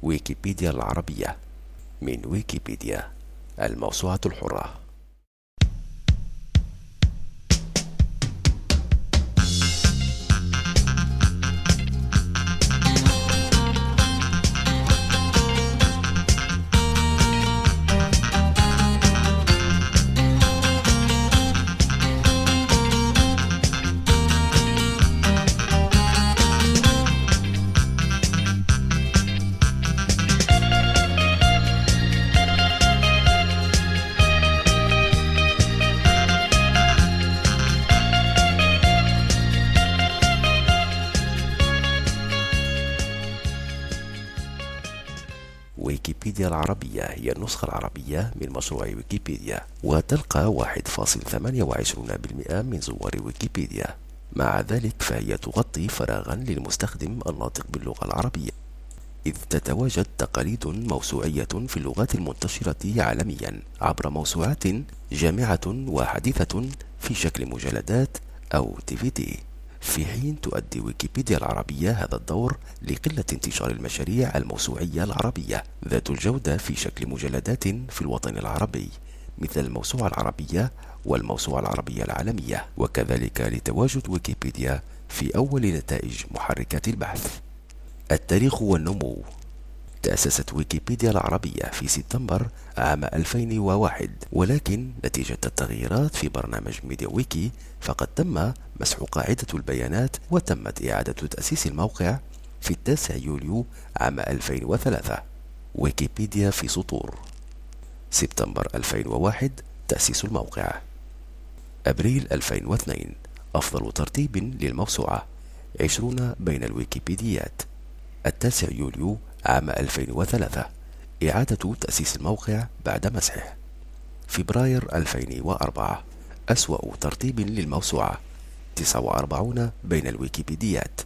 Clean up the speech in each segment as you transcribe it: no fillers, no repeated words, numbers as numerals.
ويكيبيديا العربية من ويكيبيديا الموسوعة الحرة. ويكيبيديا العربية هي النسخة العربية من مشروع ويكيبيديا، وتلقى 1.28% من زوار ويكيبيديا. مع ذلك فهي تغطي فراغا للمستخدم الناطق باللغة العربية، إذ تتواجد تقاليد موسوعية في اللغات المنتشرة عالميا عبر موسوعات جامعة وحديثة في شكل مجلدات أو DVD، في حين تؤدي ويكيبيديا العربية هذا الدور لقلة انتشار المشاريع الموسوعية العربية ذات الجودة في شكل مجلدات في الوطن العربي، مثل الموسوعة العربية والموسوعة العربية العالمية، وكذلك لتواجد ويكيبيديا في أول نتائج محركات البحث. التاريخ والنمو. تأسست ويكيبيديا العربية في سبتمبر عام 2001، ولكن نتيجة التغييرات في برنامج ميديا ويكي فقد تم مسح قاعدة البيانات، وتمت إعادة تأسيس الموقع في 9 يوليو عام 2003. ويكيبيديا في سطور. سبتمبر 2001 تأسيس الموقع. أبريل 2002 أفضل ترتيب للموسوعة 20 بين الويكيبيديات. 9 يوليو عام 2003 إعادة تأسيس الموقع بعد مسحه. فبراير 2004 أسوأ ترتيب للموسوعة 49 بين الويكيبيديات.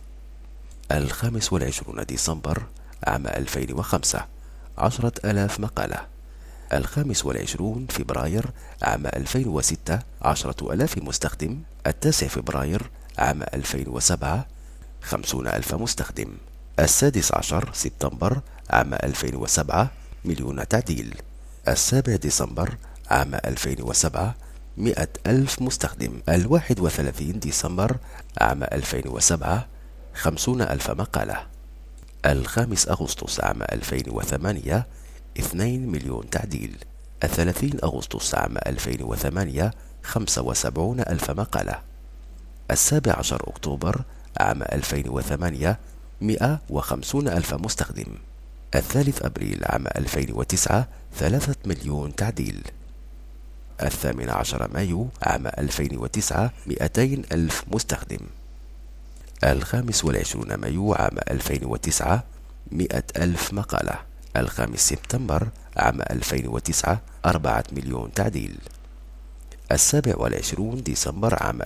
25 ديسمبر عام 2005 10,000 مقالة. 25 فبراير عام 2006 10,000 مستخدم. 9 فبراير عام 2007 50,000 مستخدم. 16 سبتمبر عام 2007 مليون تعديل. 7 ديسمبر عام 2007 100,000 مستخدم. 31 ديسمبر عام 2007 50,000 مقالة. 5 أغسطس عام 2008 2 مليون تعديل. 30 أغسطس عام 2008 75,000 مقالة. 17 أكتوبر عام 2008 150,000 مستخدم. 3 أبريل عام 2009 3 مليون تعديل. 18 مايو عام 2009 200,000 مستخدم. 25 مايو عام 2009 100,000 مقالة. 5 سبتمبر عام 2009 4 مليون تعديل. 27 ديسمبر عام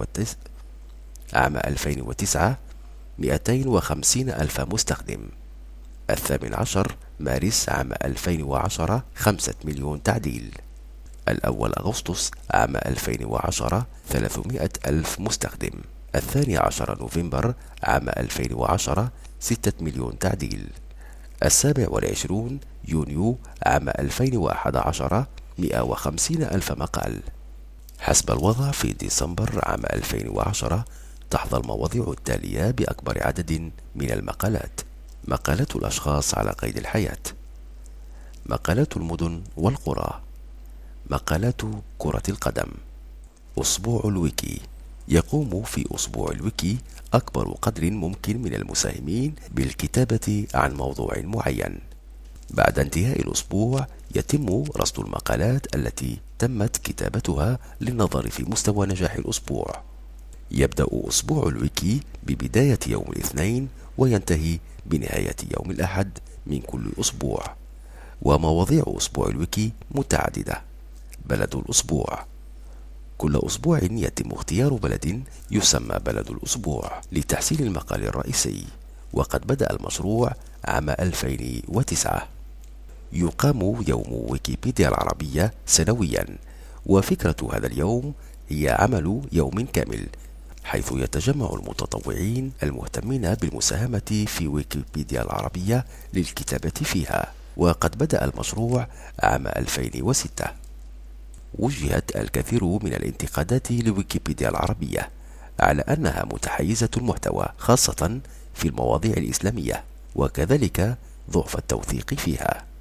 2009 250,000 مستخدم. 18 مارس عام 2010 5 مليون تعديل. 1 أغسطس عام 2010 300,000 مستخدم. 12 نوفمبر عام 2010 6 مليون تعديل. 27 يونيو عام 2011 150,000 مقال. حسب الوضع في ديسمبر عام 2010 تحظى المواضيع التالية بأكبر عدد من المقالات: مقالات الأشخاص على قيد الحياة، مقالات المدن والقرى، مقالات كرة القدم. أسبوع الويكي. يقوم في أسبوع الويكي أكبر قدر ممكن من المساهمين بالكتابة عن موضوع معين. بعد انتهاء الأسبوع يتم رصد المقالات التي تمت كتابتها للنظر في مستوى نجاح الأسبوع. يبدأ أسبوع الويكي ببداية يوم الاثنين وينتهي بنهاية يوم الأحد من كل أسبوع. ومواضيع أسبوع الويكي متعددة. بلد الأسبوع. كل أسبوع يتم اختيار بلد يسمى بلد الأسبوع لتحسين المقال الرئيسي، وقد بدأ المشروع عام 2009. يقام يوم ويكيبيديا العربية سنويا، وفكرة هذا اليوم هي عمل يوم كامل حيث يتجمع المتطوعين المهتمين بالمساهمة في ويكيبيديا العربية للكتابة فيها. وقد بدأ المشروع عام 2006. وجهت الكثير من الانتقادات لويكيبيديا العربية على أنها متحيزة المحتوى، خاصة في المواضيع الإسلامية، وكذلك ضعف التوثيق فيها.